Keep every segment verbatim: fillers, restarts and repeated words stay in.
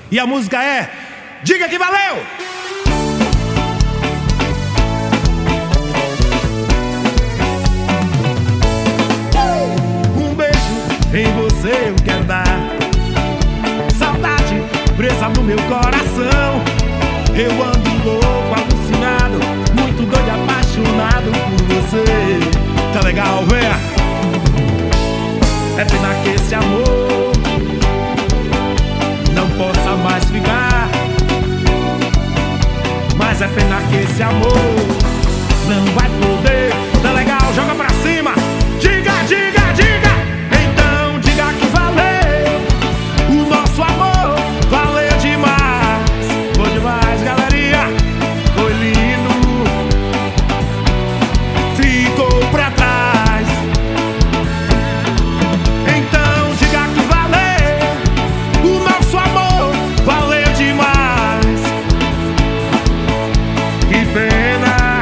E a música é Diga Que Valeu! Um beijo em você eu quero dar, saudade presa no meu coração. Eu ando louco, alucinado, muito doido e apaixonado por você. Tá legal, venha! É pena que esse amor não possa mais ficar, mas é pena que esse amor não vai poder. Tá legal, joga pra cima. Diga, diga, diga. Então diga que valeu o nosso amor. Valeu demais, foi demais, galerinha. Foi lindo, ficou pra trás. Então diga que valeu o nosso amor. Valeu demais. Que pena,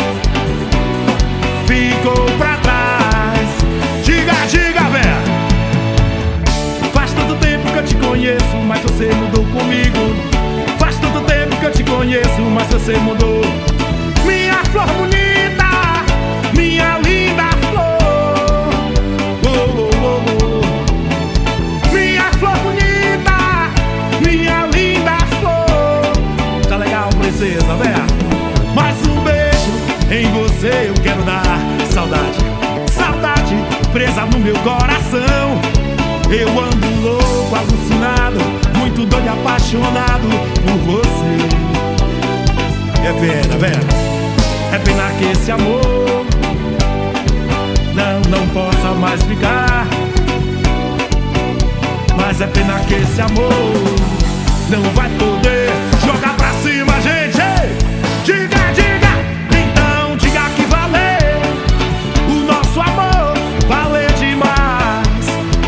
ficou pra trás. Diga, diga, véia. Faz tanto tempo que eu te conheço, mas você mudou comigo. Faz tanto tempo que eu te conheço, mas você mudou. Minha flor bonita, minha linda flor. Oh, oh, oh, oh. Minha flor bonita, minha linda flor. Tá legal, princesa, véia? Mais um beijo em você eu quero dar. Saudade, saudade presa no meu coração. Eu ando louco, alucinado, muito doido e apaixonado por você. É pena, velho, é pena que esse amor não, não possa mais ficar, mas é pena que esse amor não vai poder. Jogar pra cima, gente. Diga, diga. Então diga que valeu o nosso amor. Valeu demais,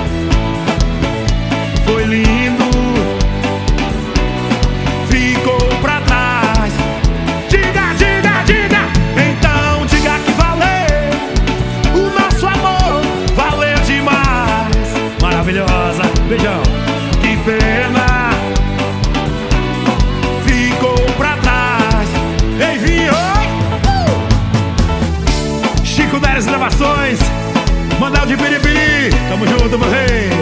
foi lindo, ficou pra trás. Diga, diga, diga. Então diga que valeu o nosso amor. Valeu demais. Maravilhosa, beijão. Que pena, ficou pra trás. Ei, vinho, uh! Chico Neres Gravações, Manel de Piripiri. Tamo junto, meu rei.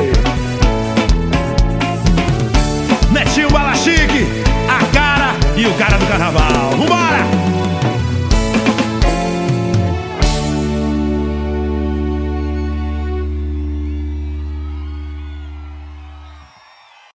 Netinho Bala Chique, a cara e o cara do carnaval.